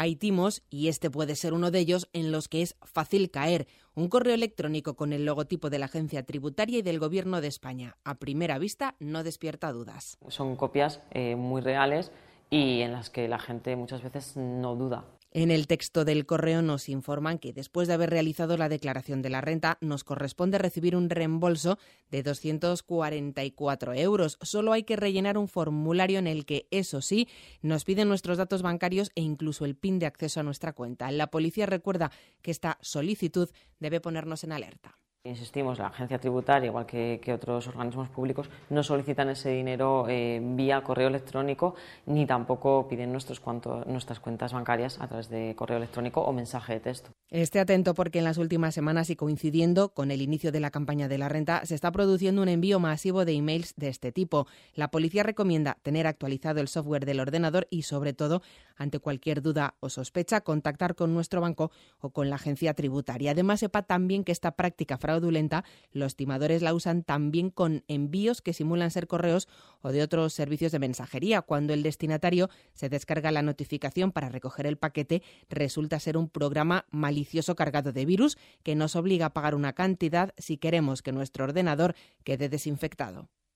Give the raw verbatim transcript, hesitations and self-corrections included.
Hay timos, y este puede ser uno de ellos, en los que es fácil caer. Un correo electrónico con el logotipo de la Agencia Tributaria y del Gobierno de España. A primera vista no despierta dudas. Son copias eh, muy reales y en las que la gente muchas veces no duda. En el texto del correo nos informan que después de haber realizado la declaración de la renta nos corresponde recibir un reembolso de doscientos cuarenta y cuatro euros. Solo hay que rellenar un formulario en el que, eso sí, nos piden nuestros datos bancarios e incluso el PIN de acceso a nuestra cuenta. La policía recuerda que esta solicitud debe ponernos en alerta. Insistimos, la agencia tributaria, igual que, que otros organismos públicos, no solicitan ese dinero eh, vía correo electrónico ni tampoco piden nuestros cuanto, nuestras cuentas bancarias a través de correo electrónico o mensaje de texto. Esté atento porque en las últimas semanas y coincidiendo con el inicio de la campaña de la renta se está produciendo un envío masivo de emails de este tipo. La policía recomienda tener actualizado el software del ordenador y, sobre todo, ante cualquier duda o sospecha, contactar con nuestro banco o con la agencia tributaria. Además, sepa también que esta práctica fraudulenta los timadores la usan también con envíos que simulan ser correos o de otros servicios de mensajería. Cuando el destinatario se descarga la notificación para recoger el paquete, resulta ser un programa malicioso cargado de virus que nos obliga a pagar una cantidad si queremos que nuestro ordenador quede desinfectado.